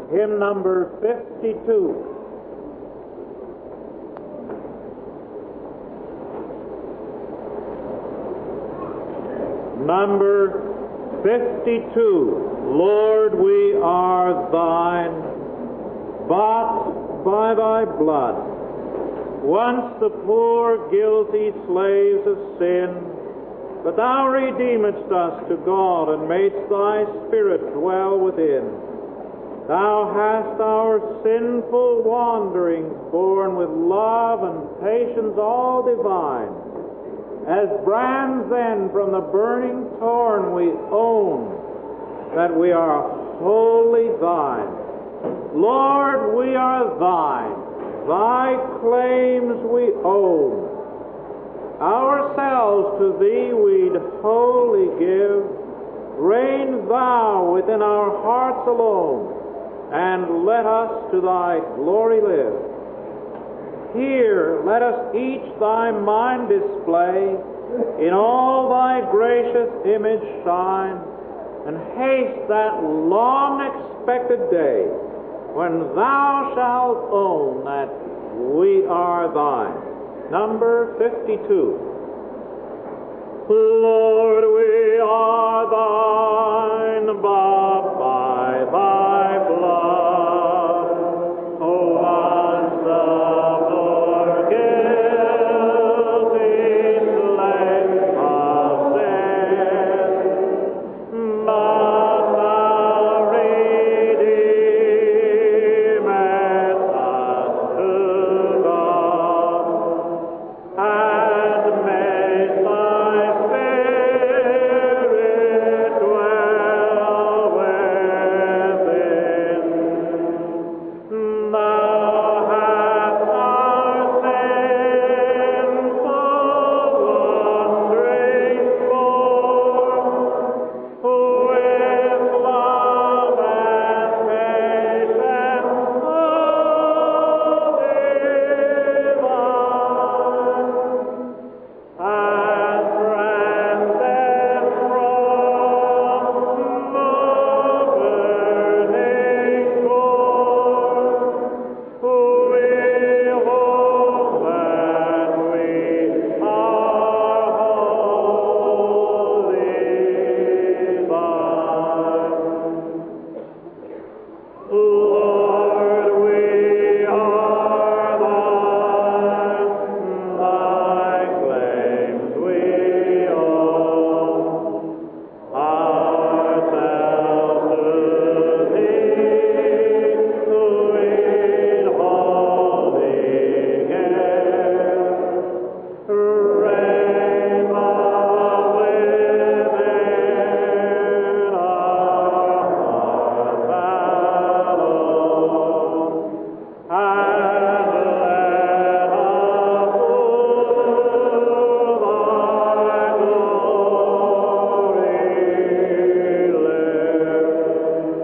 hymn number 52. Number 52. Lord, we are thine, bought by thy blood. Once the poor, guilty slaves of sin, but thou redeemedst us to God, and madest thy Spirit dwell within. Thou hast our sinful wanderings borne with love and patience all divine. As brands then from the burning thorn we own that we are wholly thine. Lord, we are thine. Thy claims we own. Ourselves to thee we'd wholly give. Reign thou within our hearts alone, and let us to thy glory live. Here let us each thy mind display, in all thy gracious image shine, and haste that long-expected day when thou shalt own that we are thine. Number 52. Lord, we are thine, bought by thy blood. Once the poor guilty slave of sin, but thou redeemest us to God, and made thy Spirit dwell within. Thou hast our sinful wanderings borne with love and patience all divine. And transcend from the burning thorn, we hope that we are wholly thine. Lord, we are thine, thy claims we own. Ourselves to thee we'd wholly give. Reign thou within our hearts alone, and let us to thy glory live.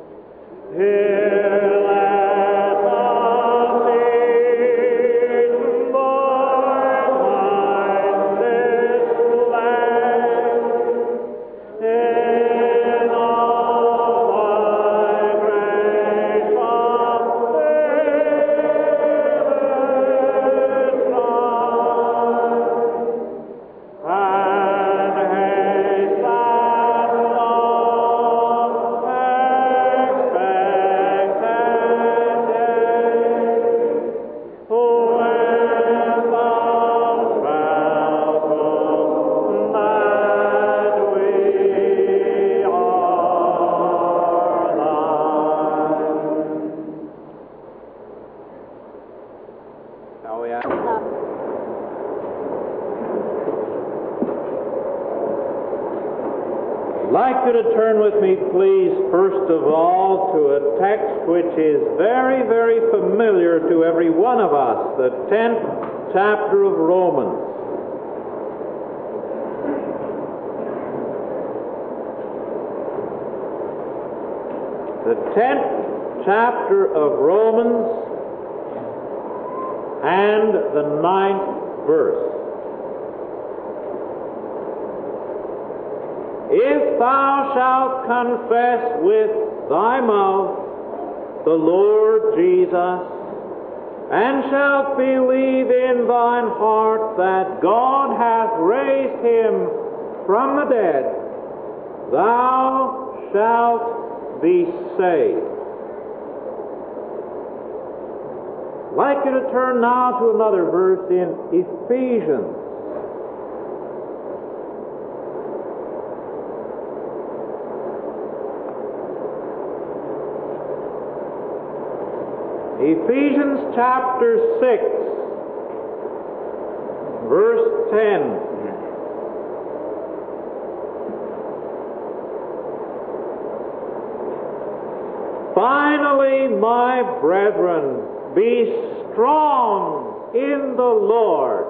Here let us each thy mind display, in all thy grace of Spirit shine, and haste that long-expected day when thou shalt own that we are thine. Now we ask. I'd like you to turn with me, please, first of all, to a text which is very, very familiar to every one of us, the 10th chapter of Romans. The 10th chapter of Romans and the 9th verse. If thou shalt confess with thy mouth the Lord Jesus, and shalt believe in thine heart that God hath raised him from the dead, thou shalt be saved. I'd like you to turn now to another verse in Ephesians. Ephesians chapter 6, verse 10. Finally, my brethren, be strong in the Lord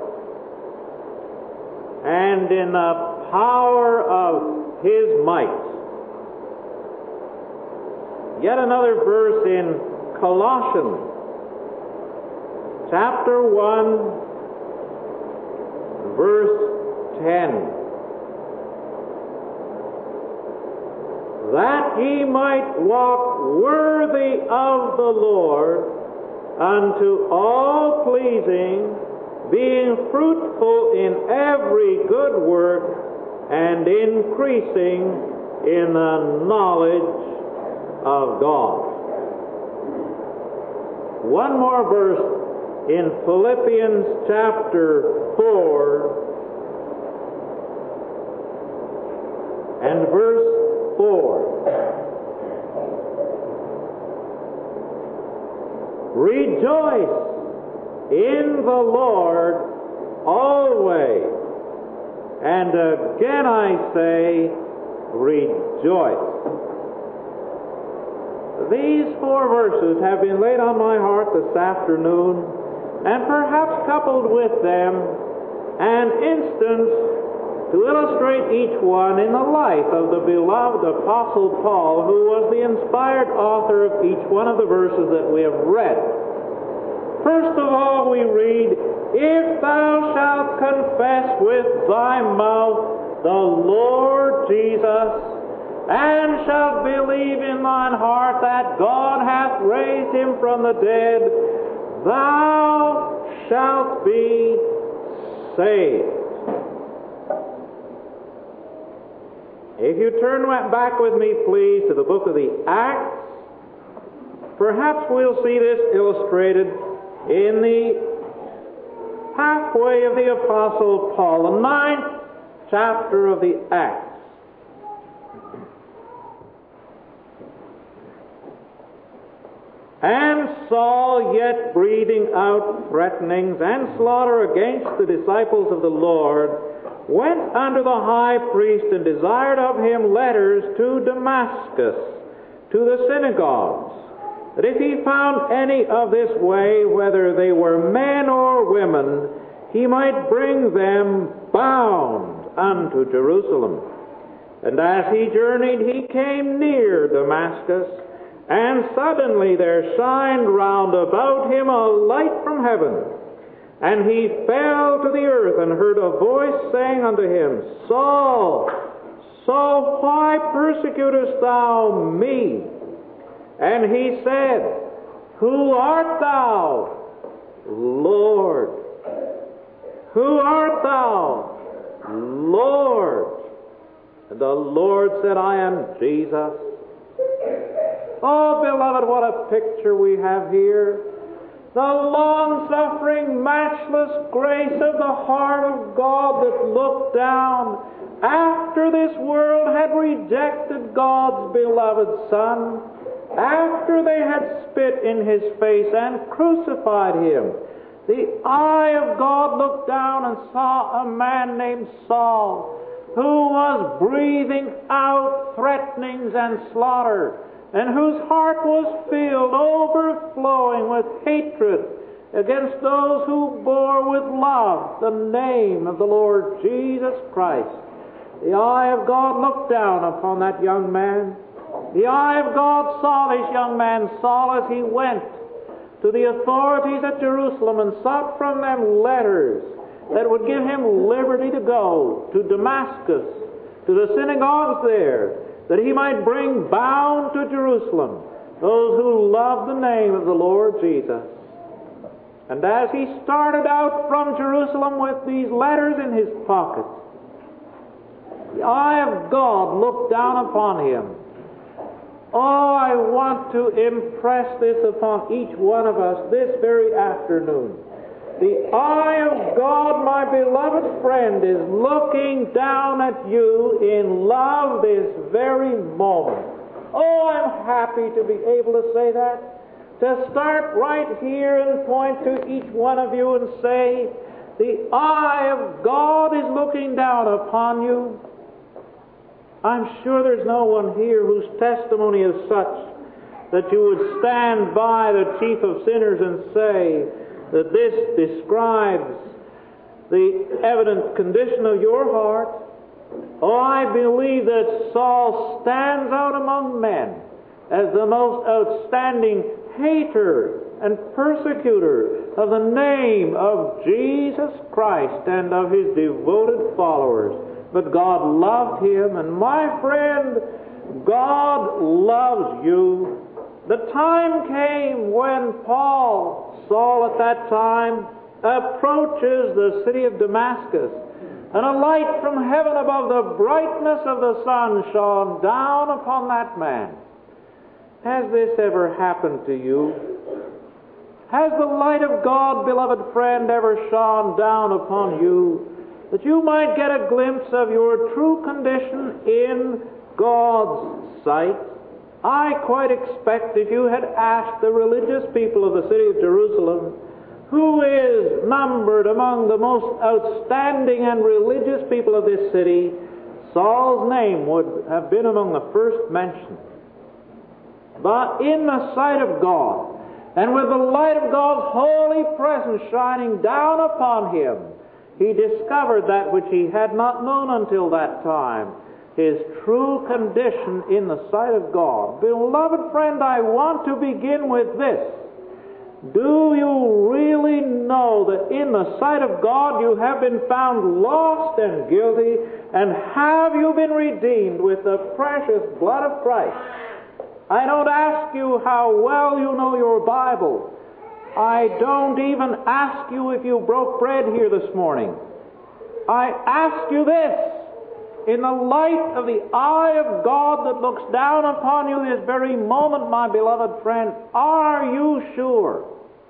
and in the power of His might. Yet another verse in Colossians chapter 1, verse 10. That ye might walk worthy of the Lord, unto all pleasing, being fruitful in every good work, and increasing in the knowledge of God. One more verse in Philippians chapter 4 and verse 4. Rejoice in the Lord always. And again I say, rejoice. These four verses have been laid on my heart this afternoon, and perhaps coupled with them an instance to illustrate each one in the life of the beloved Apostle Paul, who was the inspired author of each one of the verses that we have read. First of all, we read, If thou shalt confess with thy mouth the Lord Jesus, and shalt believe in thine heart that God hath raised him from the dead, thou shalt be saved. If you turn back with me, please, to the book of the Acts, perhaps we'll see this illustrated in the pathway of the Apostle Paul, the 9th chapter of the Acts. And Saul, yet breathing out threatenings and slaughter against the disciples of the Lord, went unto the high priest and desired of him letters to Damascus, to the synagogues, that if he found any of this way, whether they were men or women, he might bring them bound unto Jerusalem. And as he journeyed, he came near Damascus, and suddenly there shined round about him a light from heaven. And he fell to the earth, and heard a voice saying unto him, Saul, Saul, why persecutest thou me? And he said, Who art thou, Lord? Who art thou, Lord? And the Lord said, I am Jesus. Oh, beloved, what a picture we have here. The long-suffering, matchless grace of the heart of God that looked down after this world had rejected God's beloved Son, after they had spit in His face and crucified Him. The eye of God looked down and saw a man named Saul, who was breathing out threatenings and slaughter, and whose heart was filled, overflowing with hatred against those who bore with love the name of the Lord Jesus Christ. The eye of God looked down upon that young man. The eye of God saw this young man, Saul, as he went to the authorities at Jerusalem and sought from them letters that would give him liberty to go to Damascus, to the synagogues there, that he might bring bound to Jerusalem those who love the name of the Lord Jesus. And as he started out from Jerusalem with these letters in his pocket, the eye of God looked down upon him. Oh, I want to impress this upon each one of us this very afternoon. The eye of God, my beloved friend, is looking down at you in love this very moment. Oh, I'm happy to be able to say that. To start right here and point to each one of you and say, the eye of God is looking down upon you. I'm sure there's no one here whose testimony is such that you would stand by the chief of sinners and say that this describes the evident condition of your heart. Oh, I believe that Saul stands out among men as the most outstanding hater and persecutor of the name of Jesus Christ and of his devoted followers. But God loved him, and my friend, God loves you. The time came when Saul at that time, approaches the city of Damascus, and a light from heaven above the brightness of the sun shone down upon that man. Has this ever happened to you? Has the light of God, beloved friend, ever shone down upon you, that you might get a glimpse of your true condition in God's sight? I quite expect if you had asked the religious people of the city of Jerusalem, who is numbered among the most outstanding and religious people of this city, Saul's name would have been among the first mentioned. But in the sight of God, and with the light of God's holy presence shining down upon him, he discovered that which he had not known until that time, his true condition in the sight of God. Beloved friend, I want to begin with this. Do you really know that in the sight of God you have been found lost and guilty, and have you been redeemed with the precious blood of Christ? I don't ask you how well you know your Bible. I don't even ask you if you broke bread here this morning. I ask you this. In the light of the eye of God that looks down upon you this very moment, my beloved friend, are you sure?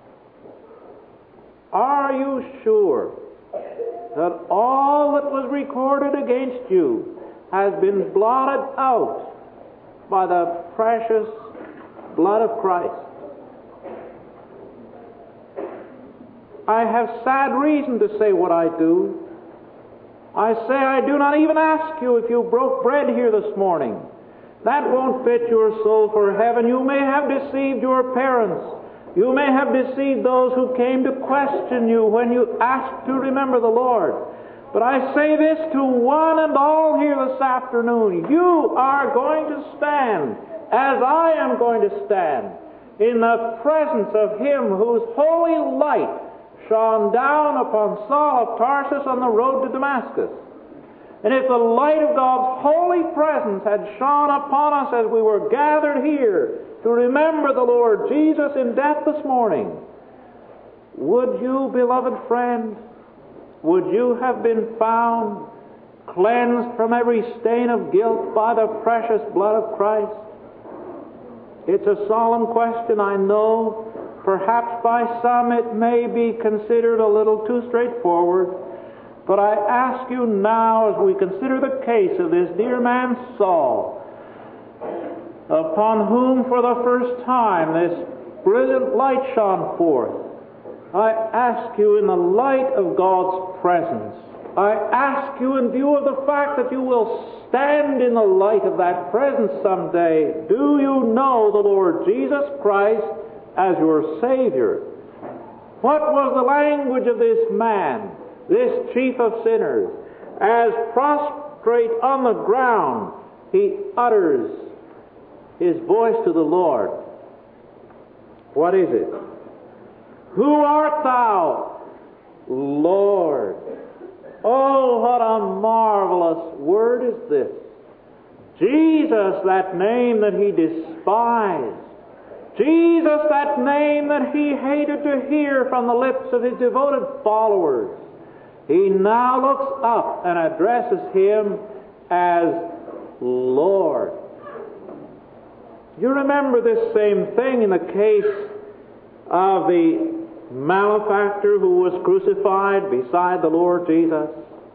Are you sure that all that was recorded against you has been blotted out by the precious blood of Christ? I have sad reason to say what I do. I say I do not even ask you if you broke bread here this morning. That won't fit your soul for heaven. You may have deceived your parents. You may have deceived those who came to question you when you asked to remember the Lord. But I say this to one and all here this afternoon. You are going to stand, as I am going to stand, in the presence of Him whose holy light shone down upon Saul of Tarsus on the road to Damascus. And if the light of God's holy presence had shone upon us as we were gathered here to remember the Lord Jesus in death this morning, would you, beloved friend, would you have been found cleansed from every stain of guilt by the precious blood of Christ? It's a solemn question, I know. Perhaps by some it may be considered a little too straightforward. But I ask you now, as we consider the case of this dear man Saul, upon whom for the first time this brilliant light shone forth, I ask you in the light of God's presence, I ask you in view of the fact that you will stand in the light of that presence someday, do you know the Lord Jesus Christ as your Savior? What was the language of this man, this chief of sinners? As prostrate on the ground, he utters his voice to the Lord. What is it? Who art thou, Lord? Oh, what a marvelous word is this. Jesus, that name that he despised, Jesus, that name that he hated to hear from the lips of his devoted followers, he now looks up and addresses him as Lord. You remember this same thing in the case of the malefactor who was crucified beside the Lord Jesus.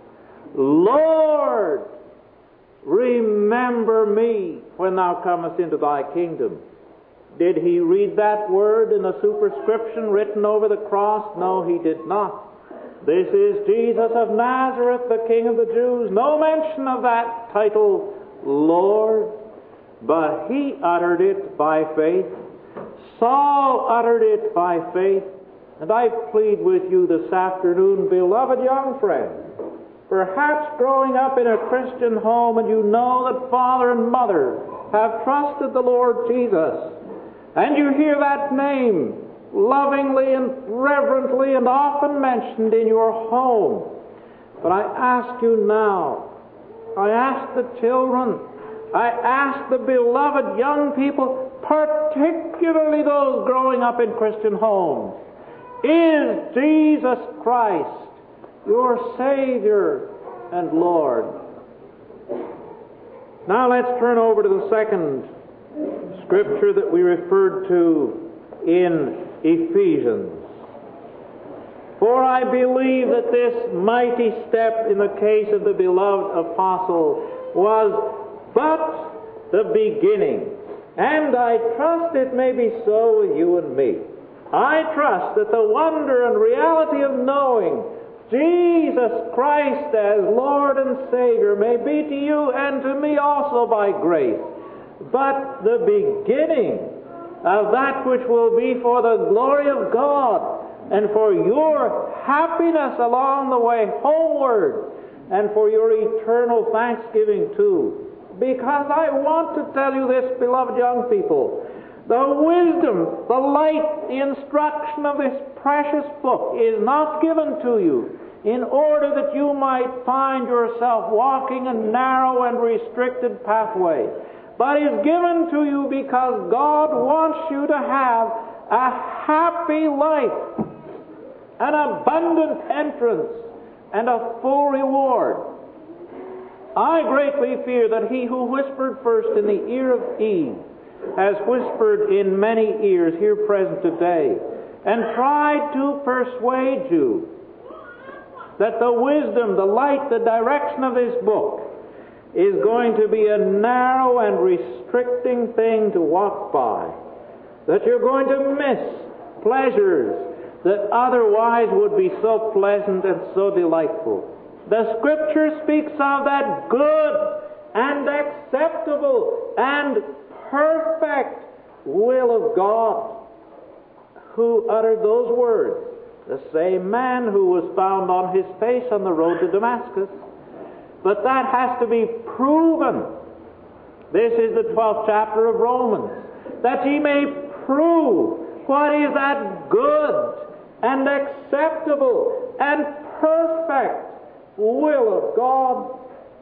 Lord, remember me when thou comest into thy kingdom. Did he read that word in the superscription written over the cross? No, he did not. This is Jesus of Nazareth, the King of the Jews. No mention of that title, Lord, but he uttered it by faith. Saul uttered it by faith. And I plead with you this afternoon, beloved young friend, perhaps growing up in a Christian home and you know that father and mother have trusted the Lord Jesus, and you hear that name lovingly and reverently and often mentioned in your home. But I ask you now, I ask the children, I ask the beloved young people, particularly those growing up in Christian homes, is Jesus Christ your Savior and Lord? Now let's turn over to the second scripture that we referred to in Ephesians. For I believe that this mighty step in the case of the beloved apostle was but the beginning, and I trust it may be so with you and me. I trust that the wonder and reality of knowing Jesus Christ as Lord and Savior may be to you and to me also by grace, but the beginning of that which will be for the glory of God and for your happiness along the way homeward and for your eternal thanksgiving too. Because I want to tell you this, beloved young people, the wisdom, the light, the instruction of this precious book is not given to you in order that you might find yourself walking a narrow and restricted pathway, but is given to you because God wants you to have a happy life, an abundant entrance, and a full reward. I greatly fear that he who whispered first in the ear of Eve has whispered in many ears here present today and tried to persuade you that the wisdom, the light, the direction of this book is going to be a narrow and restricting thing to walk by, that you're going to miss pleasures that otherwise would be so pleasant and so delightful. The Scripture speaks of that good and acceptable and perfect will of God. Who uttered those words? The same man who was found on his face on the road to Damascus. But that has to be proven. This is the 12th chapter of Romans. That ye may prove what is that good and acceptable and perfect will of God.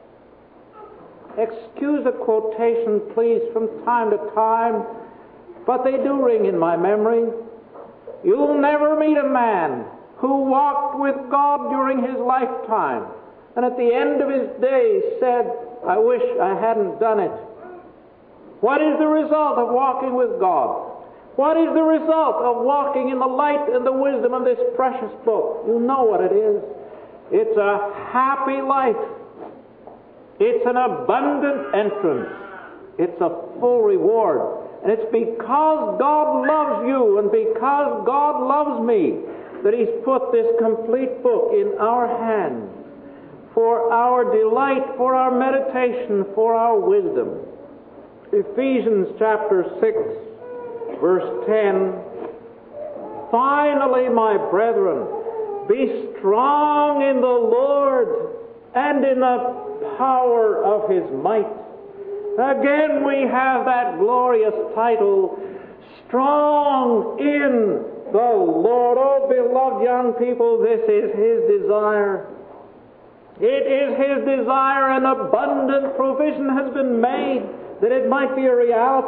Excuse a quotation, please, from time to time, but they do ring in my memory. You'll never meet a man who walked with God during his lifetime and at the end of his days said, I wish I hadn't done it. What is the result of walking with God? What is the result of walking in the light and the wisdom of this precious book? You know what it is. It's a happy life. It's an abundant entrance. It's a full reward. And it's because God loves you and because God loves me that He's put this complete book in our hands for our delight, for our meditation, for our wisdom. Ephesians chapter 6, verse 10. Finally, my brethren, be strong in the Lord and in the power of His might. Again, we have that glorious title, Strong in the Lord. Oh, beloved young people, this is His desire. It is His desire, and abundant provision has been made that it might be a reality.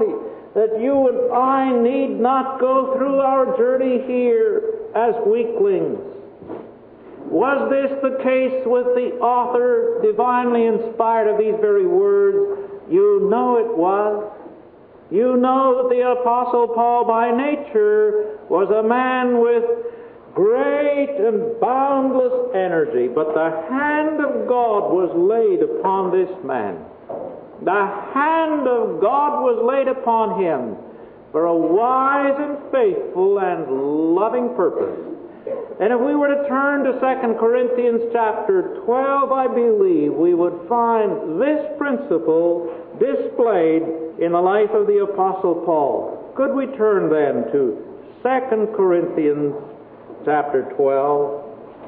that you and I need not go through our journey here as weaklings. Was this the case with the author, divinely inspired of these very words? You know it was. You know that the Apostle Paul by nature was a man with great and boundless energy, but the hand of God was laid upon this man. The hand of God was laid upon him for a wise and faithful and loving purpose. And if we were to turn to 2 Corinthians chapter 12, I believe we would find this principle displayed in the life of the Apostle Paul. Could we turn then to 2 Corinthians chapter 12?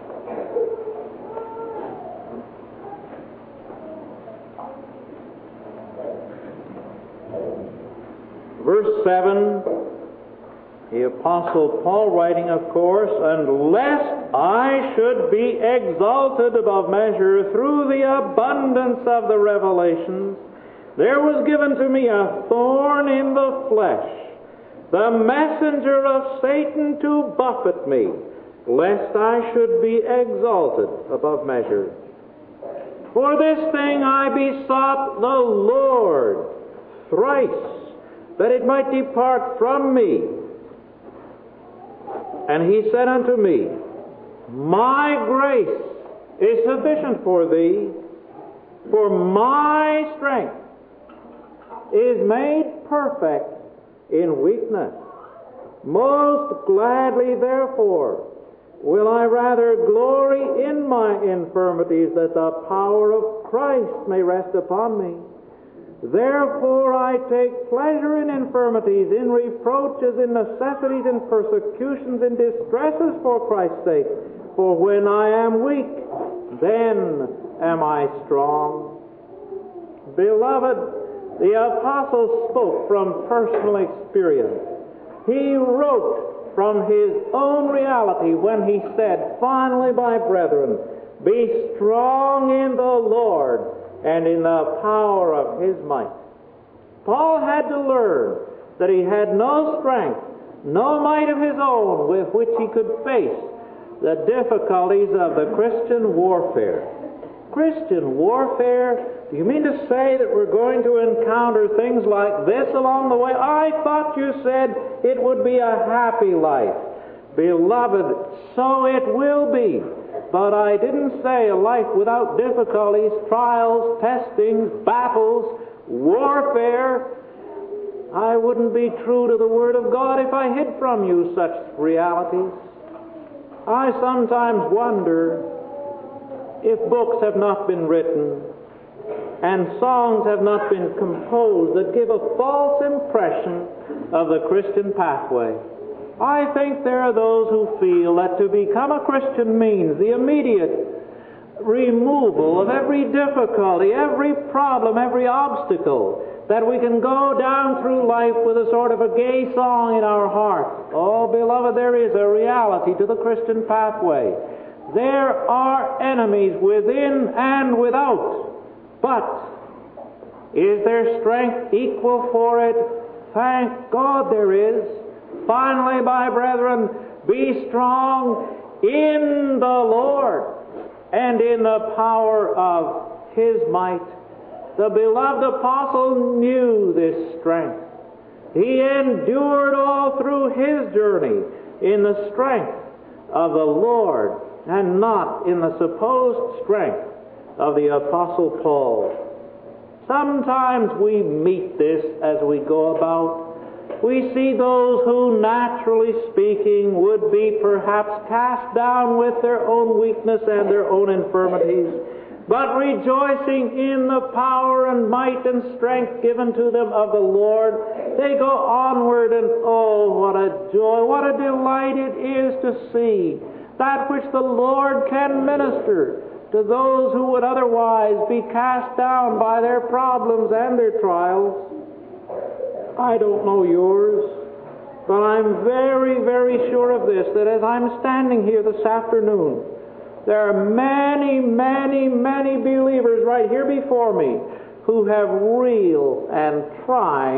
Verse 7, the Apostle Paul writing, of course, "And lest I should be exalted above measure through the abundance of the revelations, there was given to me a thorn in the flesh, the messenger of Satan to buffet me, lest I should be exalted above measure. For this thing I besought the Lord thrice, that it might depart from me. And he said unto me, My grace is sufficient for thee, for my strength is made perfect in weakness. Most gladly, therefore, will I rather glory in my infirmities, that the power of Christ may rest upon me. Therefore I take pleasure in infirmities, in reproaches, in necessities, in persecutions, in distresses for Christ's sake. For when I am weak, then am I strong." Beloved, the Apostle spoke from personal experience. He wrote from his own reality when he said, "Finally, my brethren, be strong in the Lord and in the power of His might." Paul had to learn that he had no strength, no might of his own with which he could face the difficulties of the Christian warfare. Christian warfare? Do you mean to say that we're going to encounter things like this along the way? I thought you said it would be a happy life. Beloved, so it will be. But I didn't say a life without difficulties, trials, testings, battles, warfare. I wouldn't be true to the Word of God if I hid from you such realities. I sometimes wonder if books have not been written and songs have not been composed that give a false impression of the Christian pathway. I think there are those who feel that to become a Christian means the immediate removal of every difficulty, every problem, every obstacle, that we can go down through life with a sort of a gay song in our heart. Oh, beloved, there is a reality to the Christian pathway. There are enemies within and without. But is there strength equal for it? Thank God there is. Finally, my brethren, be strong in the Lord and in the power of His might. The beloved apostle knew this strength. He endured all through his journey in the strength of the Lord and not in the supposed strength of the Apostle Paul. Sometimes we meet this as we go about. We see those who, naturally speaking, would be perhaps cast down with their own weakness and their own infirmities, but rejoicing in the power and might and strength given to them of the Lord, they go onward, and oh, what a joy, what a delight it is to see that which the Lord can minister to those who would otherwise be cast down by their problems and their trials. I don't know yours, but I'm very, very sure of this, that as I'm standing here this afternoon, there are many, many, many believers right here before me who have real and trying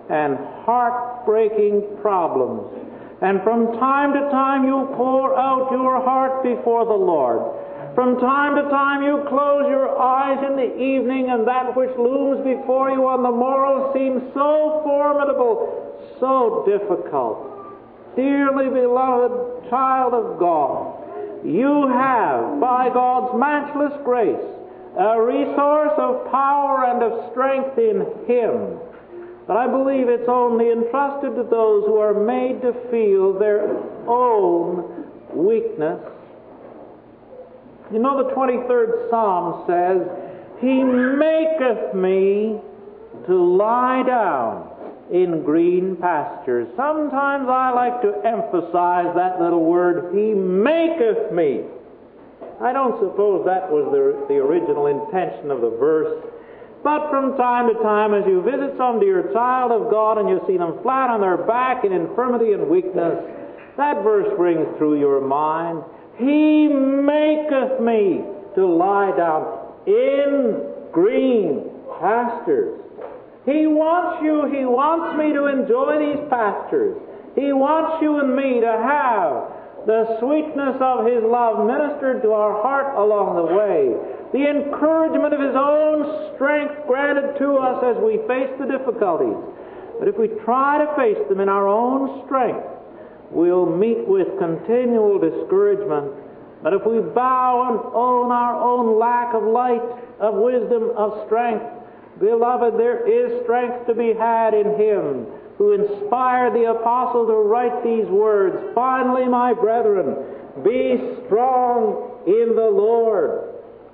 and heartbreaking problems. And from time to time you pour out your heart before the Lord. From time to time you close your eyes in the evening, and that which looms before you on the morrow seems so formidable, so difficult. Dearly beloved child of God, you have, by God's matchless grace, a resource of power and of strength in Him. But I believe it's only entrusted to those who are made to feel their own weakness. You know, the 23rd Psalm says, He maketh me to lie down in green pastures. Sometimes I like to emphasize that little word, He maketh me. I don't suppose that was the original intention of the verse. But from time to time, as you visit some dear child of God and you see them flat on their back in infirmity and weakness, that verse rings through your mind. He maketh me to lie down in green pastures. He wants you, He wants me to enjoy these pastures. He wants you and me to have the sweetness of His love ministered to our heart along the way. The encouragement of His own strength granted to us as we face the difficulties. But if we try to face them in our own strength, we'll meet with continual discouragement. But if we bow and own our own lack of light, of wisdom, of strength, beloved, there is strength to be had in Him who inspired the apostle to write these words, Finally, my brethren, be strong in the Lord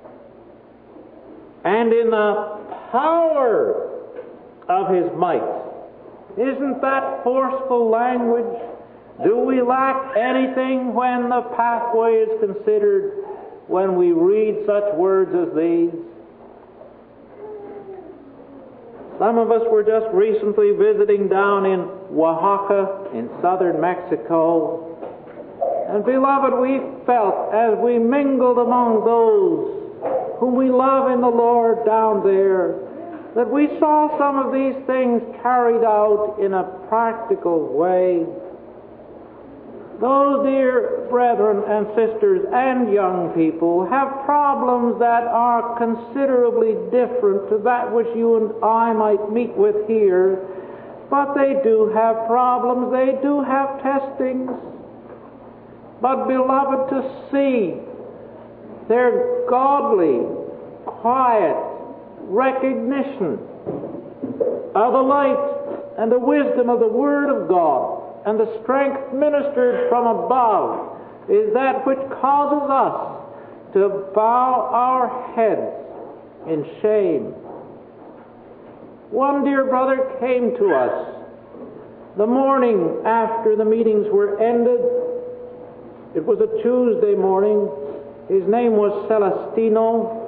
and in the power of His might. Isn't that forceful language? Do we lack anything when the pathway is considered, when we read such words as these? Some of us were just recently visiting down in Oaxaca in southern Mexico. And beloved, we felt as we mingled among those whom we love in the Lord down there, that we saw some of these things carried out in a practical way. Those dear brethren and sisters and young people have problems that are considerably different to that which you and I might meet with here, but they do have problems, they do have testings. But beloved, to see their godly, quiet recognition of the light and the wisdom of the Word of God and the strength ministered from above is that which causes us to bow our heads in shame. One dear brother came to us the morning after the meetings were ended. It was a Tuesday morning. His name was Celestino.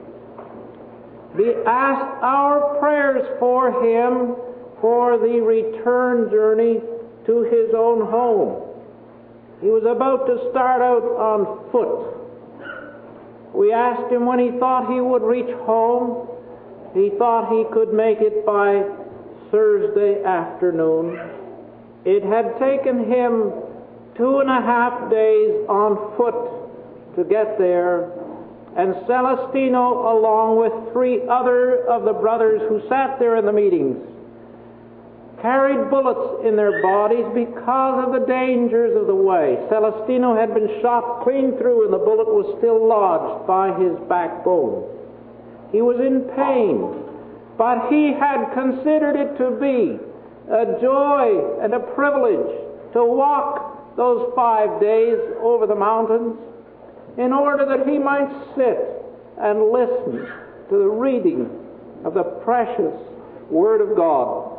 We asked our prayers for him for the return journey to his own home. He was about to start out on foot. We asked him when he thought he would reach home. He thought he could make it by Thursday afternoon. It had taken him 2.5 days on foot to get there, and Celestino, along with 3 other of the brothers who sat there in the meetings, carried bullets in their bodies because of the dangers of the way. Celestino had been shot clean through, and the bullet was still lodged by his backbone. He was in pain, but he had considered it to be a joy and a privilege to walk those 5 days over the mountains in order that he might sit and listen to the reading of the precious Word of God.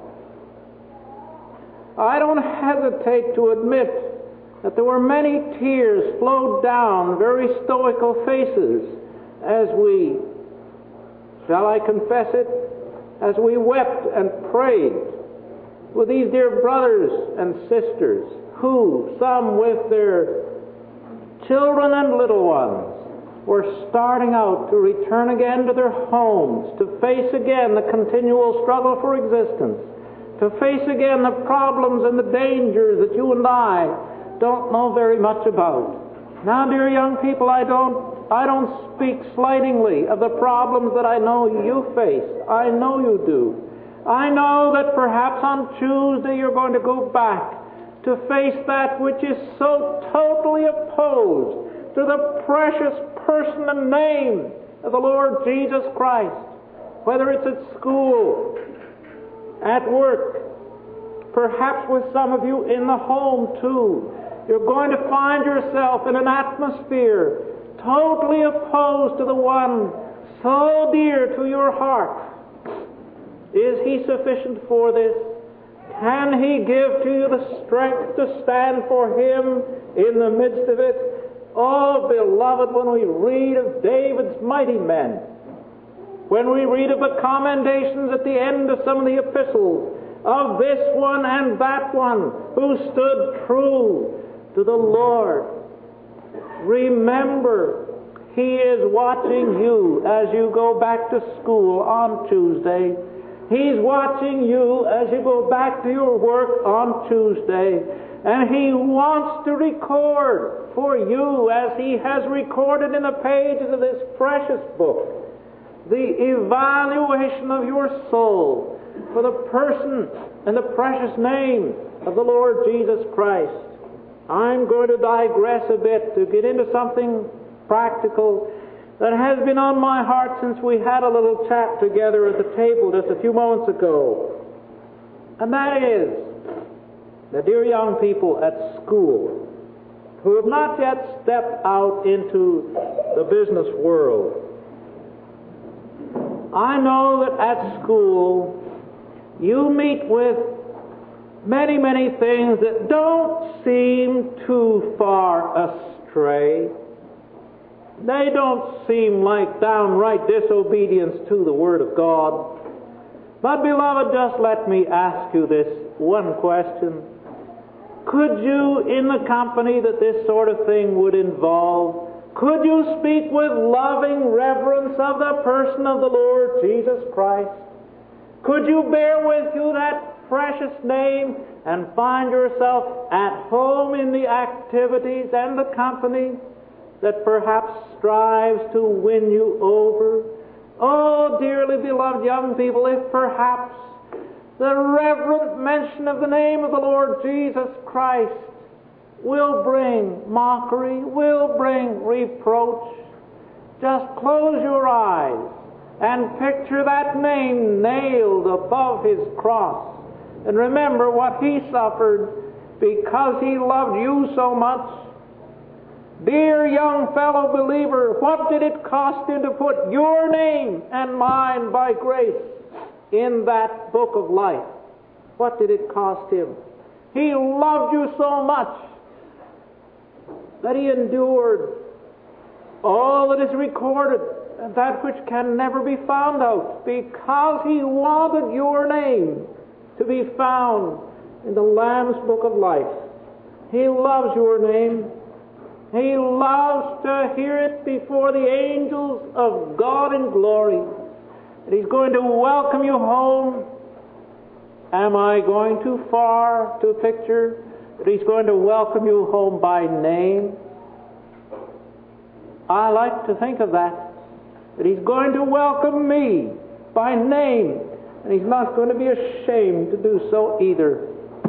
I don't hesitate to admit that there were many tears flowed down very stoical faces as we, shall I confess it, as we wept and prayed with these dear brothers and sisters who, some with their children and little ones, were starting out to return again to their homes, to face again the continual struggle for existence, to face again the problems and the dangers that you and I don't know very much about. Now, dear young people, I don't speak slightingly of the problems that I know you face. I know you do. I know that perhaps on Tuesday you're going to go back to face that which is so totally opposed to the precious person and name of the Lord Jesus Christ. Whether it's at school, at work, perhaps with some of you in the home too, you're going to find yourself in an atmosphere totally opposed to the one so dear to your heart. Is He sufficient for this? Can He give to you the strength to stand for Him in the midst of it? Oh, beloved, when we read of David's mighty men, when we read of the commendations at the end of some of the epistles of this one and that one who stood true to the Lord, remember, He is watching you as you go back to school on Tuesday. He's watching you as you go back to your work on Tuesday. And He wants to record for you, as He has recorded in the pages of this precious book, the evaluation of your soul for the person and the precious name of the Lord Jesus Christ. I'm going to digress a bit to get into something practical that has been on my heart since we had a little chat together at the table just a few moments ago. And that is the dear young people at school who have not yet stepped out into the business world. I know that at school you meet with many, many things that don't seem too far astray. They don't seem like downright disobedience to the Word of God. But, beloved, just let me ask you this one question. Could you, in the company that this sort of thing would involve, could you speak with loving reverence of the person of the Lord Jesus Christ? Could you bear with you that precious name and find yourself at home in the activities and the company that perhaps strives to win you over? Oh, dearly beloved young people, if perhaps the reverent mention of the name of the Lord Jesus Christ will bring mockery, will bring reproach, just close your eyes and picture that name nailed above His cross. And remember what He suffered because He loved you so much. Dear young fellow believer, what did it cost Him to put your name and mine by grace in that book of life? What did it cost Him? He loved you so much that He endured all that is recorded, and that which can never be found out, because He wanted your name to be found in the Lamb's book of life. He loves your name. He loves to hear it before the angels of God in glory. And He's going to welcome you home. Am I going too far to picture that He's going to welcome you home by name? I like to think of that He's going to welcome me by name, and He's not going to be ashamed to do so either.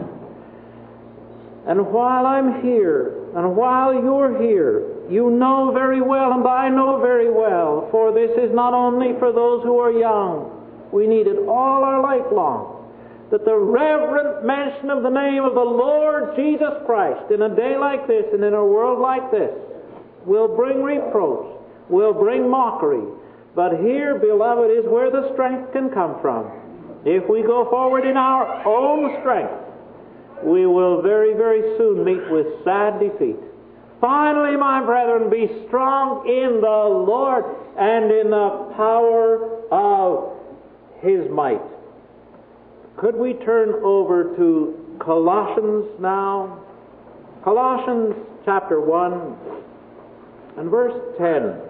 And while I'm here, and while you're here, you know very well, and I know very well, for this is not only for those who are young. We need it all our life long, that the reverent mention of the name of the Lord Jesus Christ in a day like this and in a world like this will bring reproach, will bring mockery. But here, beloved, is where the strength can come from. If we go forward in our own strength, we will very, very soon meet with sad defeat. Finally, my brethren, be strong in the Lord and in the power of His might. Could we turn over to Colossians now? Colossians chapter 1 and verse 10.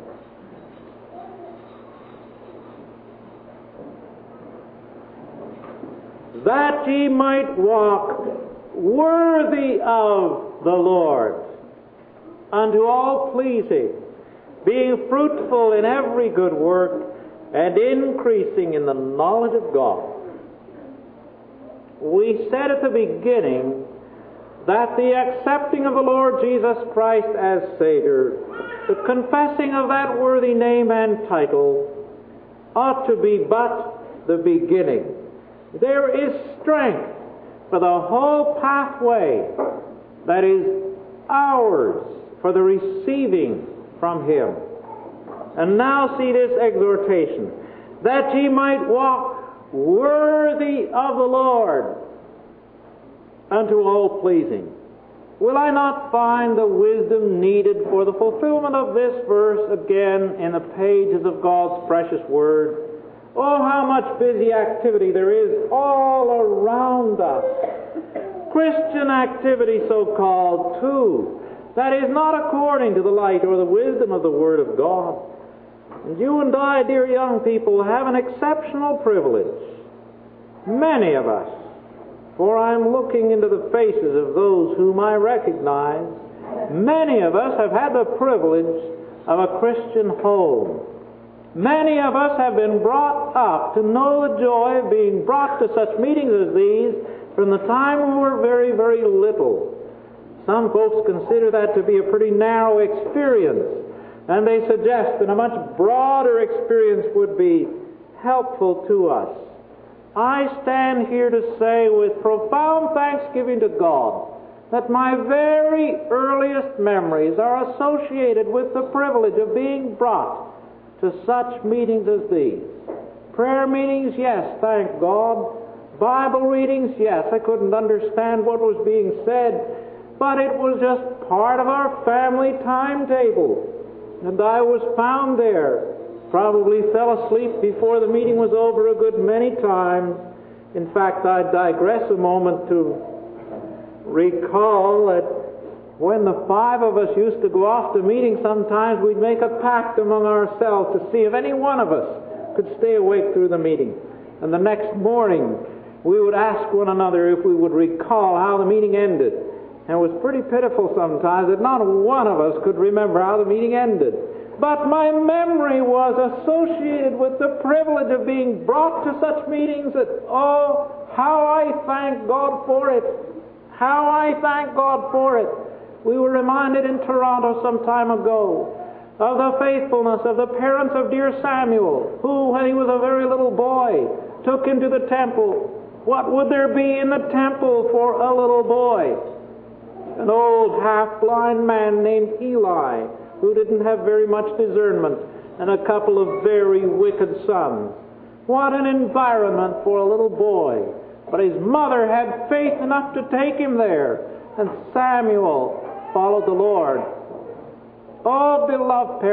that ye might walk worthy of the Lord, unto all pleasing, being fruitful in every good work, and increasing in the knowledge of God. We said at the beginning that the accepting of the Lord Jesus Christ as Savior, the confessing of that worthy name and title, ought to be but the beginning. There is strength for the whole pathway that is ours for the receiving from Him. And now see this exhortation, that ye might walk worthy of the Lord, unto all pleasing. Will I not find the wisdom needed for the fulfillment of this verse again in the pages of God's precious Word? Oh, how much busy activity there is all around us. Christian activity, so-called, too, that is not according to the light or the wisdom of the Word of God. And you and I, dear young people, have an exceptional privilege. Many of us, for I'm looking into the faces of those whom I recognize, many of us have had the privilege of a Christian home. Many of us have been brought up to know the joy of being brought to such meetings as these from the time we were very, very little. Some folks consider that to be a pretty narrow experience, and they suggest that a much broader experience would be helpful to us. I stand here to say with profound thanksgiving to God that my very earliest memories are associated with the privilege of being brought to such meetings as these. Prayer meetings, yes, thank God. Bible readings, yes, I couldn't understand what was being said, but it was just part of our family timetable. And I was found there. Probably fell asleep before the meeting was over a good many times. In fact, I digress a moment to recall that when the five of us used to go off to meetings, sometimes we'd make a pact among ourselves to see if any one of us could stay awake through the meeting. And the next morning, we would ask one another if we would recall how the meeting ended. And it was pretty pitiful sometimes that not one of us could remember how the meeting ended. But my memory was associated with the privilege of being brought to such meetings that, oh, how I thank God for it. How I thank God for it. We were reminded in Toronto some time ago of the faithfulness of the parents of dear Samuel, who, when he was a very little boy, took him to the temple. What would there be in the temple for a little boy? An old half-blind man named Eli, who didn't have very much discernment, and a couple of very wicked sons. What an environment for a little boy. But his mother had faith enough to take him there, and Samuel followed the Lord. Oh, beloved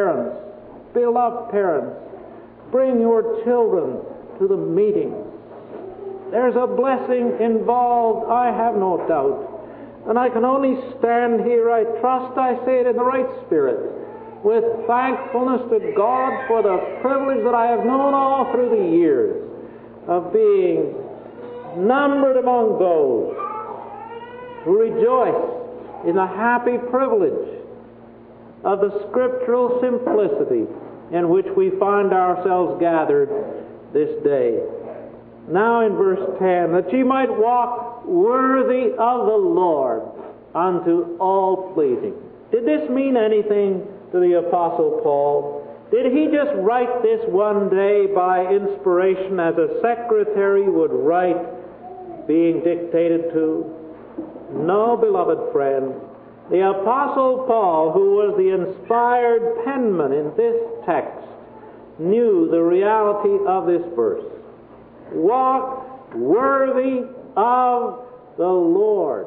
parents, bring your children to the meeting. There's a blessing involved, I have no doubt. And I can only stand here, I trust I say it in the right spirit, with thankfulness to God for the privilege that I have known all through the years of being numbered among those who rejoice in the happy privilege of the scriptural simplicity in which we find ourselves gathered this day. Now in verse 10, that ye might walk worthy of the Lord unto all pleasing. Did this mean anything to the Apostle Paul? Did he just write this one day by inspiration as a secretary would write, being dictated to? No, beloved friend. The Apostle Paul, who was the inspired penman in this text, knew the reality of this verse. Walk worthy of the Lord.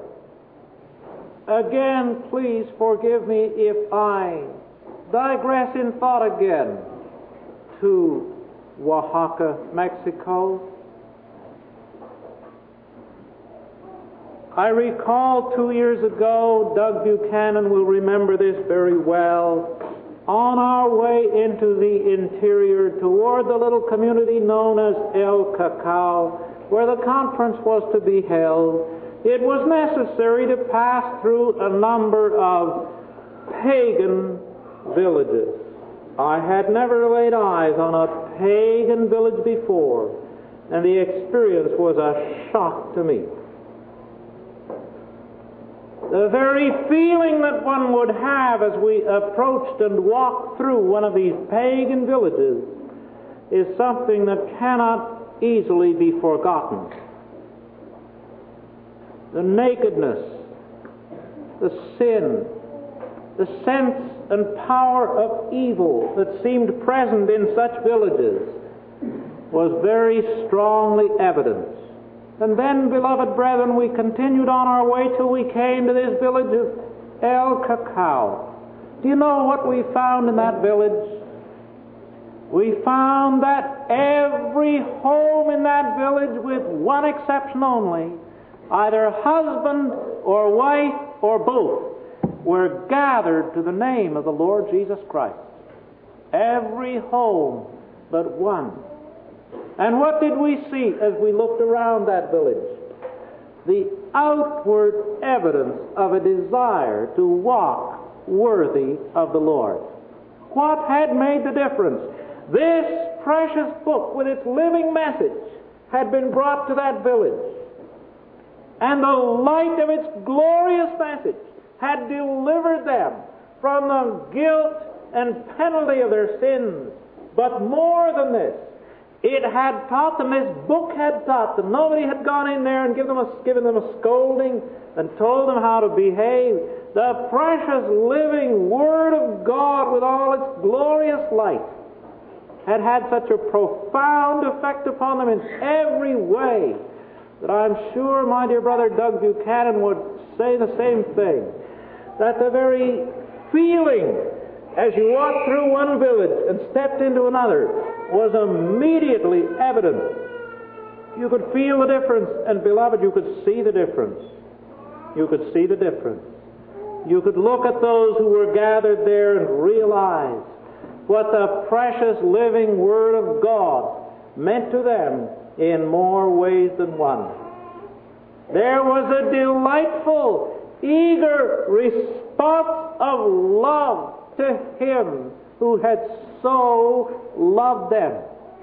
Again, please forgive me if I digress in thought again to Oaxaca, Mexico. I recall 2 years ago, Doug Buchanan will remember this very well, on our way into the interior toward the little community known as El Cacao, where the conference was to be held, it was necessary to pass through a number of pagan villages. I had never laid eyes on a pagan village before, and the experience was a shock to me. The very feeling that one would have as we approached and walked through one of these pagan villages is something that cannot easily be forgotten. The nakedness, the sin, the sense and power of evil that seemed present in such villages was very strongly evident. And then, beloved brethren, we continued on our way till we came to this village of El Cacao. Do you know what we found in that village? We found that every home in that village, with one exception only, either husband or wife or both, were gathered to the name of the Lord Jesus Christ. Every home but one. And what did we see as we looked around that village? The outward evidence of a desire to walk worthy of the Lord. What had made the difference? This precious book with its living message had been brought to that village. And the light of its glorious message had delivered them from the guilt and penalty of their sins. But more than this, it had taught them, this book had taught them. Nobody had gone in there and given them a scolding and told them how to behave. The precious living Word of God with all its glorious light had had such a profound effect upon them in every way that I'm sure my dear brother Doug Buchanan would say the same thing. That the very feeling as you walked through one village and stepped into another was immediately evident. You could feel the difference, and beloved, you could see the difference. You could see the difference. You could look at those who were gathered there and realize what the precious living Word of God meant to them in more ways than one. There was a delightful, eager response of love to Him who had so loved them.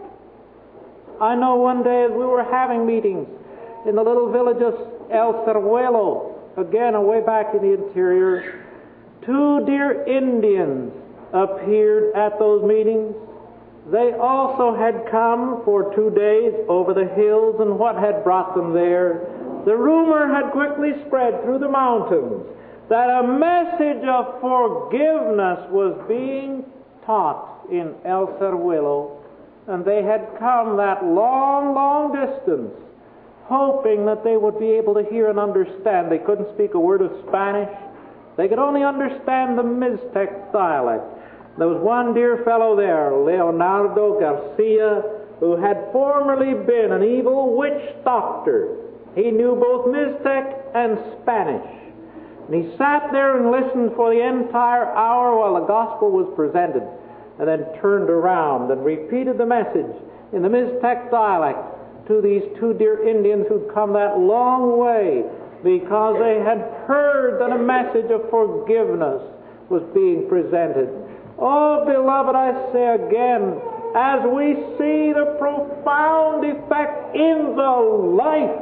I know one day as we were having meetings in the little village of El Cervuelo, again away back in the interior, 2 dear Indians appeared at those meetings. They also had come for 2 days over the hills, and what had brought them there? The rumor had quickly spread through the mountains that a message of forgiveness was being taught in El Cervuelo, and they had come that long, long distance hoping that they would be able to hear and understand. They couldn't speak a word of Spanish. They could only understand the Mixtec dialect. There was one dear fellow there, Leonardo Garcia, who had formerly been an evil witch doctor. He knew both Mixtec and Spanish. And he sat there and listened for the entire hour while the gospel was presented, and then turned around and repeated the message in the Mixtec dialect to these 2 dear Indians who'd come that long way because they had heard that a message of forgiveness was being presented. Oh, beloved, I say again, as we see the profound effect in the life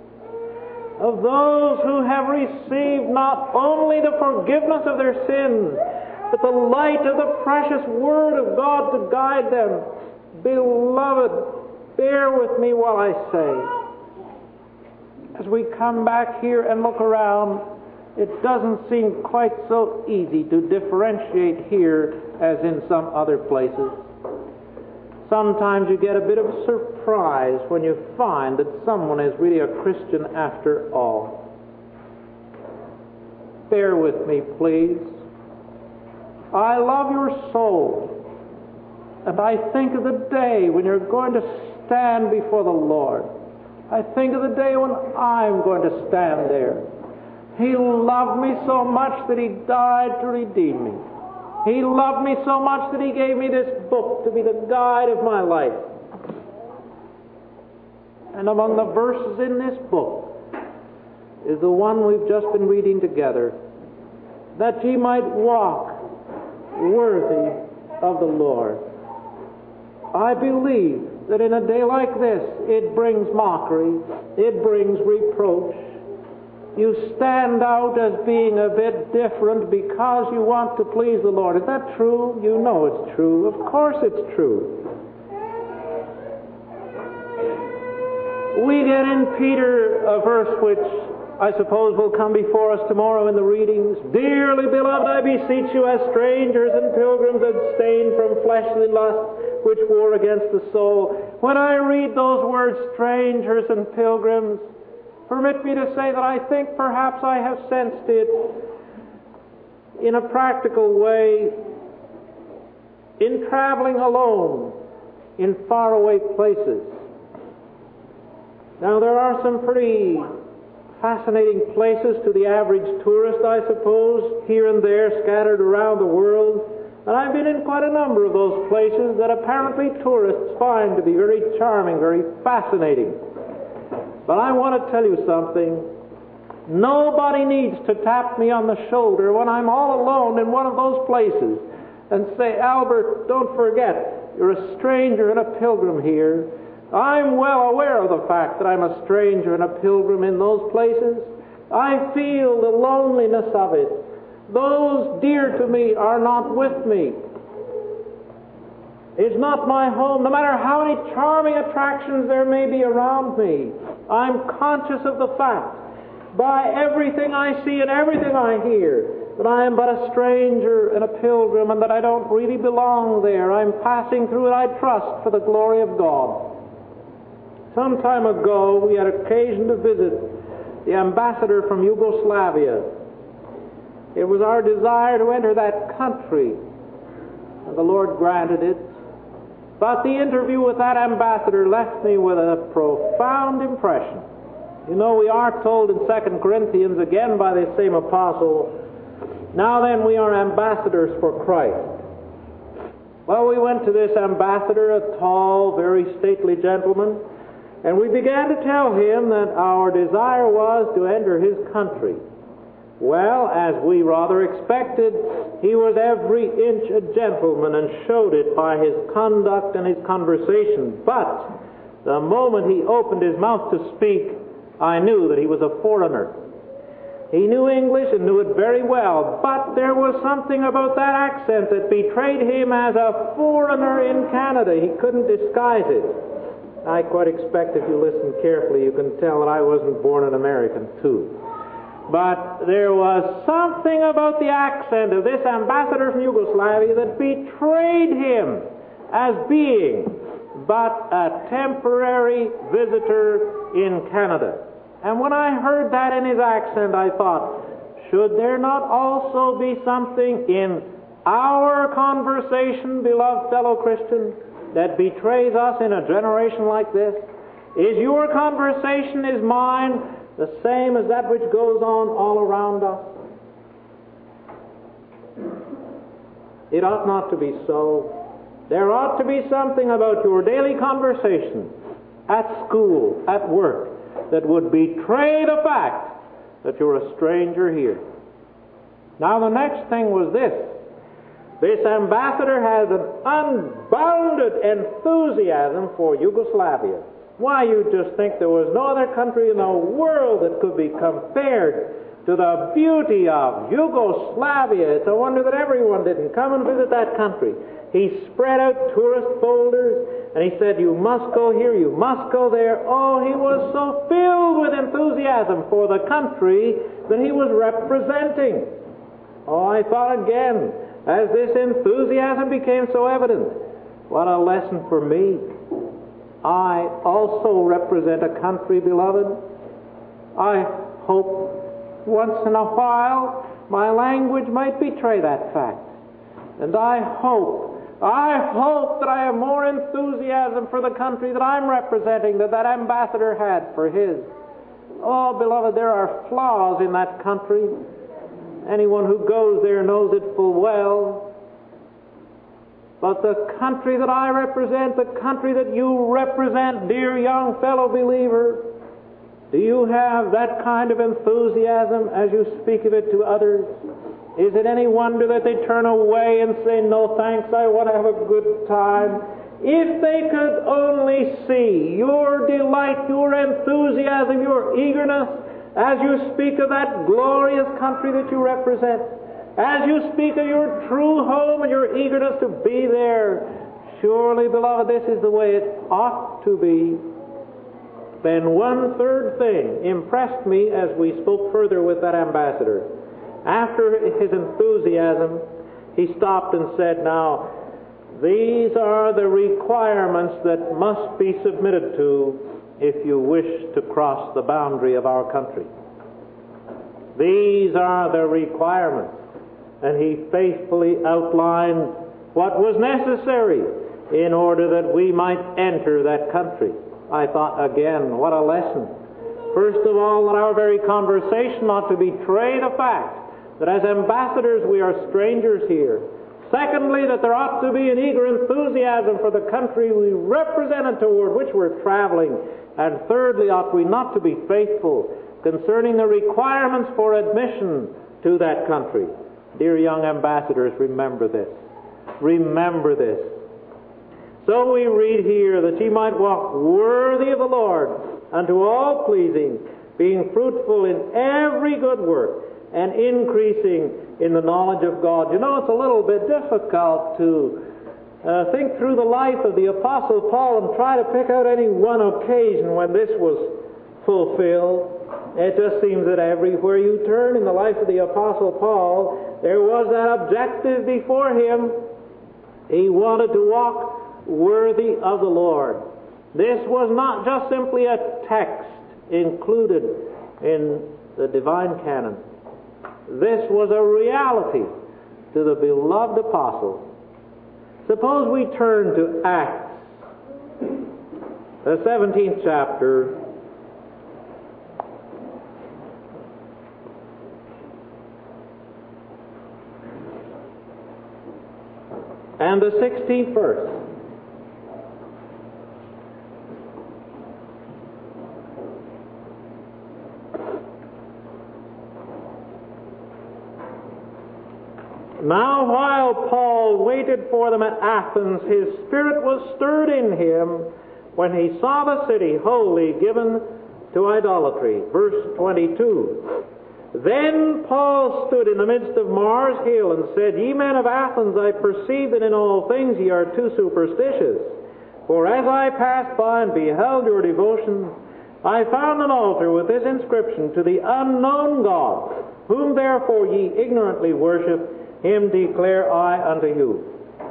of those who have received not only the forgiveness of their sins, but the light of the precious Word of God to guide them. Beloved, bear with me while I say, as we come back here and look around, it doesn't seem quite so easy to differentiate here as in some other places. Sometimes you get a bit of a surprise when you find that someone is really a Christian after all. Bear with me, please. I love your soul, and I think of the day when you're going to stand before the Lord. I think of the day when I'm going to stand there. He loved me so much that He died to redeem me. He loved me so much that He gave me this book to be the guide of my life. and among the verses in this book is the one we've just been reading together, that ye might walk worthy of the Lord. I believe that in a day like this, it brings mockery, it brings reproach. You stand out as being a bit different because you want to please the Lord. Is that true? You know it's true. Of course it's true. We get in Peter a verse which I suppose will come before us tomorrow in the readings. Dearly beloved, I beseech you as strangers and pilgrims, abstain from fleshly lusts which war against the soul. When I read those words, strangers and pilgrims, permit me to say that I think perhaps I have sensed it in a practical way in traveling alone in faraway places. Now, there are some pretty fascinating places to the average tourist, I suppose, here and there scattered around the world. And I've been in quite a number of those places that apparently tourists find to be very charming, very fascinating. But I want to tell you something. Nobody needs to tap me on the shoulder when I'm all alone in one of those places and say, Albert, don't forget, you're a stranger and a pilgrim here. I'm well aware of the fact that I'm a stranger and a pilgrim in those places. I feel the loneliness of it. Those dear to me are not with me. It's not my home. No matter how many charming attractions there may be around me, I'm conscious of the fact, by everything I see and everything I hear, that I am but a stranger and a pilgrim and that I don't really belong there. I'm passing through it, I trust, for the glory of God. Some time ago, we had occasion to visit the ambassador from Yugoslavia. It was our desire to enter that country, and the Lord granted it. But the interview with that ambassador left me with a profound impression. You know, we are told in 2 Corinthians, again by the same apostle, now then we are ambassadors for Christ. Well, we went to this ambassador, a tall, very stately gentleman, and we began to tell him that our desire was to enter his country. Well, as we rather expected, he was every inch a gentleman and showed it by his conduct and his conversation. But the moment he opened his mouth to speak, I knew that he was a foreigner. He knew English and knew it very well, but there was something about that accent that betrayed him as a foreigner in Canada. He couldn't disguise it. I quite expect if you listen carefully, you can tell that I wasn't born an American, too. But there was something about the accent of this ambassador from Yugoslavia that betrayed him as being but a temporary visitor in Canada. And when I heard that in his accent, I thought, should there not also be something in our conversation, beloved fellow Christian, that betrays us in a generation like this? Is your conversation, is mine, the same as that which goes on all around us? It ought not to be so. There ought to be something about your daily conversation, at school, at work, that would betray the fact that you're a stranger here. Now, the next thing was this. This ambassador has an unbounded enthusiasm for Yugoslavia. Why, you'd just think there was no other country in the world that could be compared to the beauty of Yugoslavia. It's a wonder that everyone didn't come and visit that country. He spread out tourist folders, and he said, you must go here, you must go there. Oh, he was so filled with enthusiasm for the country that he was representing. Oh, I thought again, as this enthusiasm became so evident, what a lesson for me. I also represent a country, beloved. I hope once in a while my language might betray that fact. And I hope that I have more enthusiasm for the country that I'm representing than that ambassador had for his. Oh, beloved, there are flaws in that country. Anyone who goes there knows it full well. but the country that I represent, the country that you represent, dear young fellow believer, do you have that kind of enthusiasm as you speak of it to others? Is it any wonder that they turn away and say, no thanks, I want to have a good time? If they could only see your delight, your enthusiasm, your eagerness as you speak of that glorious country that you represent, as you speak of your true home and your eagerness to be there, surely, beloved, this is the way it ought to be. Then one third thing impressed me as we spoke further with that ambassador. After his enthusiasm, he stopped and said, now, these are the requirements that must be submitted to if you wish to cross the boundary of our country. These are the requirements. And he faithfully outlined what was necessary in order that we might enter that country. I thought, again, what a lesson. First of all, that our very conversation ought to betray the fact that as ambassadors we are strangers here. Secondly, that there ought to be an eager enthusiasm for the country we represented toward which we're traveling. And thirdly, ought we not to be faithful concerning the requirements for admission to that country. Dear young ambassadors, remember this. Remember this. So we read here that ye might walk worthy of the Lord, unto all pleasing, being fruitful in every good work, and increasing in the knowledge of God. You know, it's a little bit difficult to think through the life of the Apostle Paul and try to pick out any one occasion when this was fulfilled. It just seems that everywhere you turn in the life of the Apostle Paul, there was that objective before him. He wanted to walk worthy of the Lord. This was not just simply a text included in the divine canon. This was a reality to the beloved apostle. Suppose we turn to Acts, the 17th chapter, and the 16th verse. Now, while Paul waited for them at Athens, his spirit was stirred in him when he saw the city wholly given to idolatry. Verse 22. Then Paul stood in the midst of Mars Hill and said, Ye men of Athens, I perceive that in all things ye are too superstitious. For as I passed by and beheld your devotion, I found an altar with this inscription, To the unknown God, whom therefore ye ignorantly worship, him declare I unto you.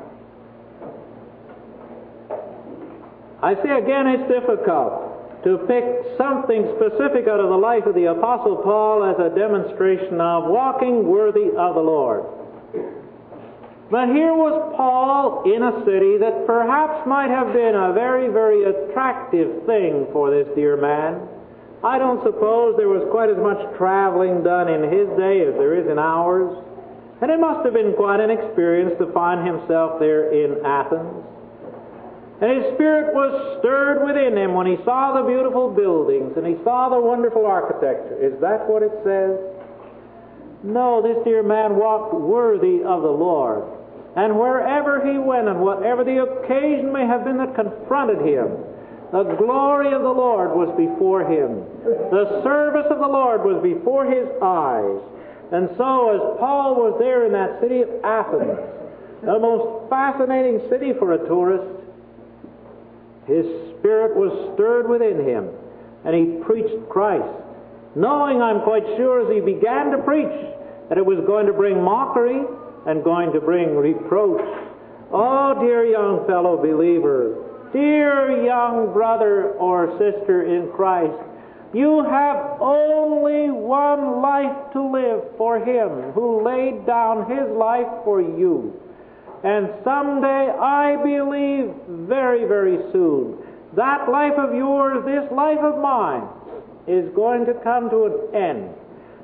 I say again, it's difficult to pick something specific out of the life of the Apostle Paul as a demonstration of walking worthy of the Lord. But here was Paul in a city that perhaps might have been a very, very attractive thing for this dear man. I don't suppose there was quite as much traveling done in his day as there is in ours. And it must have been quite an experience to find himself there in Athens. And his spirit was stirred within him when he saw the beautiful buildings and he saw the wonderful architecture. Is that what it says? No, this dear man walked worthy of the Lord. And wherever he went and whatever the occasion may have been that confronted him, the glory of the Lord was before him. The service of the Lord was before his eyes. And so as Paul was there in that city of Athens, the most fascinating city for a tourist, his spirit was stirred within him, and he preached Christ, knowing, I'm quite sure, as he began to preach, that it was going to bring mockery and going to bring reproach. Oh, dear young fellow believer, dear young brother or sister in Christ, you have only one life to live for Him who laid down His life for you. And someday, I believe, very, very soon, that life of yours, this life of mine, is going to come to an end.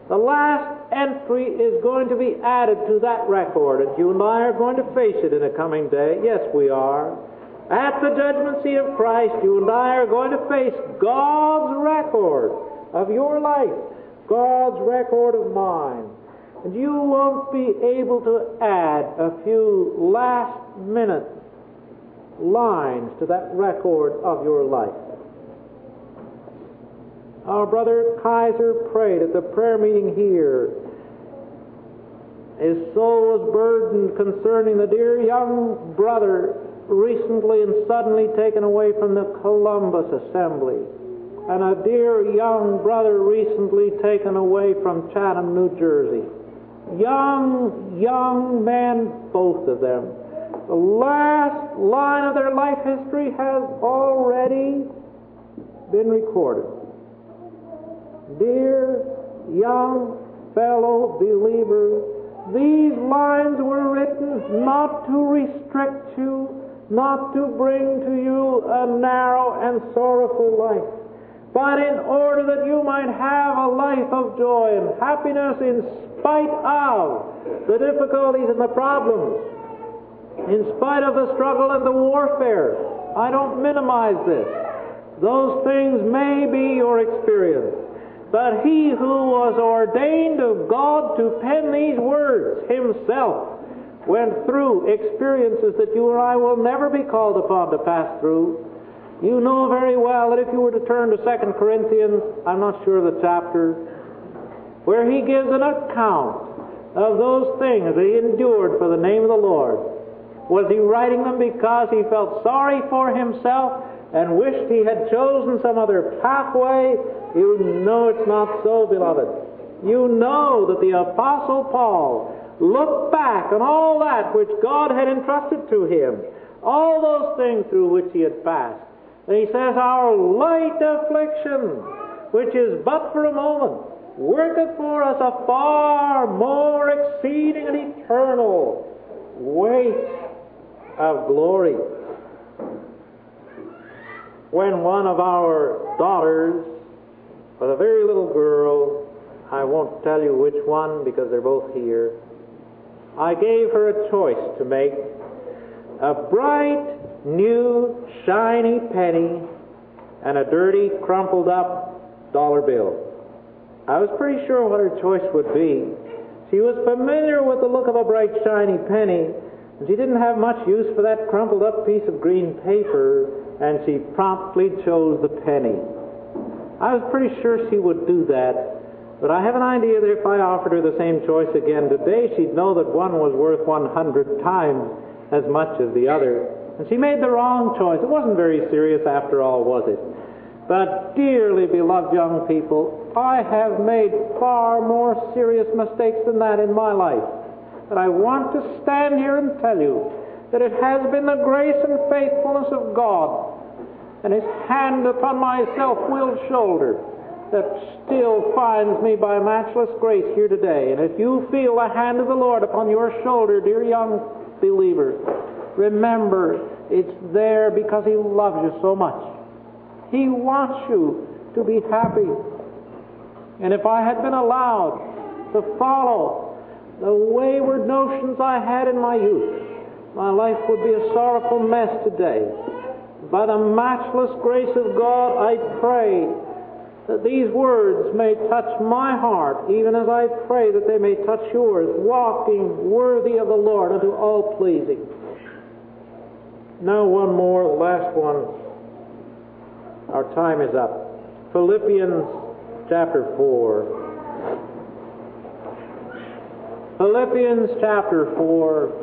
The last entry is going to be added to that record, and you and I are going to face it in a coming day. Yes, we are. At the judgment seat of Christ, you and I are going to face God's record of your life, God's record of mine. And you won't be able to add a few last-minute lines to that record of your life. Our brother Kaiser prayed at the prayer meeting here. His soul was burdened concerning the dear young brother recently and suddenly taken away from the Columbus Assembly, and a dear young brother recently taken away from Chatham, New Jersey. Young men, both of them. The last line of their life history has already been recorded. Dear young fellow believers, these lines were written not to restrict you, not to bring to you a narrow and sorrowful life, but in order that you might have a life of joy and happiness in spite of the difficulties and the problems, in spite of the struggle and the warfare. I don't minimize this. Those things may be your experience. But he who was ordained of God to pen these words himself went through experiences that you or I will never be called upon to pass through. You know very well that if you were to turn to 2 Corinthians, I'm not sure of the chapter, where he gives an account of those things that he endured for the name of the Lord. Was he writing them because he felt sorry for himself and wished he had chosen some other pathway? You know it's not so, beloved. You know that the Apostle Paul looked back on all that which God had entrusted to him, all those things through which he had passed. And he says, our light affliction, which is but for a moment, worketh for us a far more exceeding and eternal weight of glory. When one of our daughters was a very little girl, I won't tell you which one because they're both here, I gave her a choice to make: a bright, new, shiny penny and a dirty, crumpled up dollar bill. I was pretty sure what her choice would be. She was familiar with the look of a bright, shiny penny, and she didn't have much use for that crumpled up piece of green paper, and she promptly chose the penny. I was pretty sure she would do that, but I have an idea that if I offered her the same choice again today, she'd know that one was worth 100 times as much as the other. And she made the wrong choice. It wasn't very serious after all, was it? But dearly beloved young people, I have made far more serious mistakes than that in my life. But I want to stand here and tell you that it has been the grace and faithfulness of God and His hand upon my self-willed shoulder that still finds me by matchless grace here today. And if you feel the hand of the Lord upon your shoulder, dear young believer, remember it's there because He loves you so much. He wants you to be happy. And if I had been allowed to follow the wayward notions I had in my youth, my life would be a sorrowful mess today. By the matchless grace of God, I pray that these words may touch my heart, even as I pray that they may touch yours, walking worthy of the Lord unto all pleasing. Now one more, last one. Our time is up. Philippians chapter 4. Philippians chapter 4.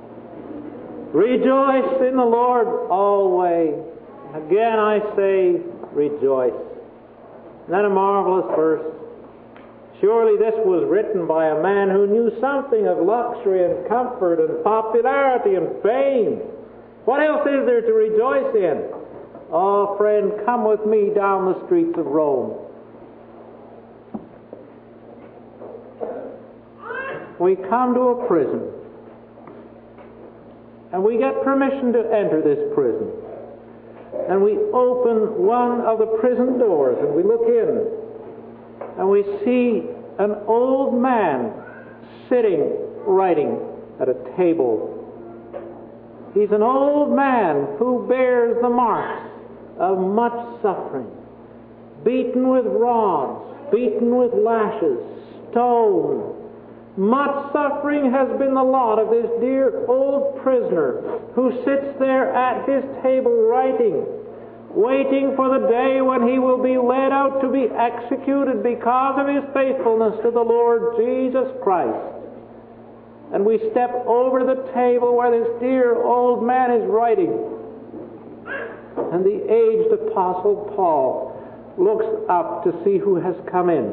Rejoice in the Lord always. Again I say, rejoice. Isn't that a marvelous verse? Surely this was written by a man who knew something of luxury and comfort and popularity and fame. What else is there to rejoice in? Oh, friend, come with me down the streets of Rome. We come to a prison, and we get permission to enter this prison. And we open one of the prison doors, and we look in, and we see an old man sitting writing at a table. He's an old man who bears the marks of much suffering, beaten with rods, beaten with lashes, stoned. Much suffering has been the lot of this dear old prisoner who sits there at his table writing, waiting for the day when he will be led out to be executed because of his faithfulness to the Lord Jesus Christ. And we step over the table where this dear old man is writing, and the aged apostle Paul looks up to see who has come in.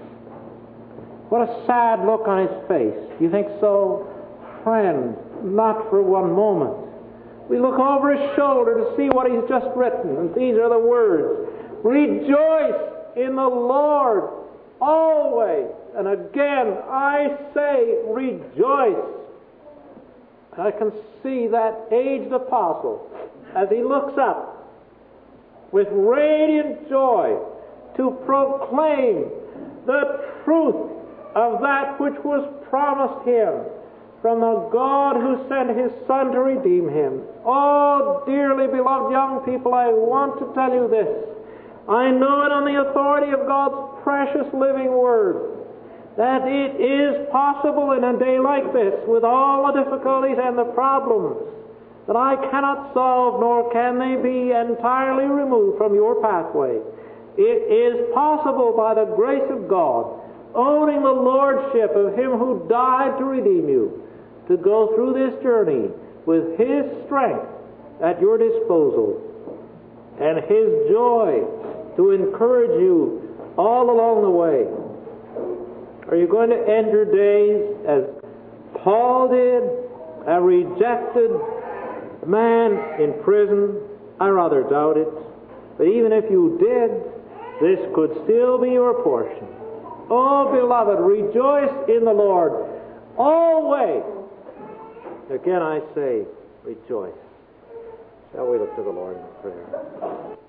What a sad look on his face. You think so? Friend, not for one moment. We look over his shoulder to see what he's just written, and these are the words: "Rejoice in the Lord always." And again, I say, rejoice. I can see that aged apostle as he looks up with radiant joy to proclaim the truth of that which was promised him from the God who sent his Son to redeem him. Oh, dearly beloved young people, I want to tell you this. I know it on the authority of God's precious living Word, that it is possible in a day like this, with all the difficulties and the problems that I cannot solve, nor can they be entirely removed from your pathway. It is possible by the grace of God, owning the lordship of Him who died to redeem you, to go through this journey with His strength at your disposal and His joy to encourage you all along the way. Are you going to end your days as Paul did, a rejected man in prison? I rather doubt it. But even if you did, this could still be your portion. Oh, beloved, rejoice in the Lord always. Again I say, rejoice. Shall we look to the Lord in prayer?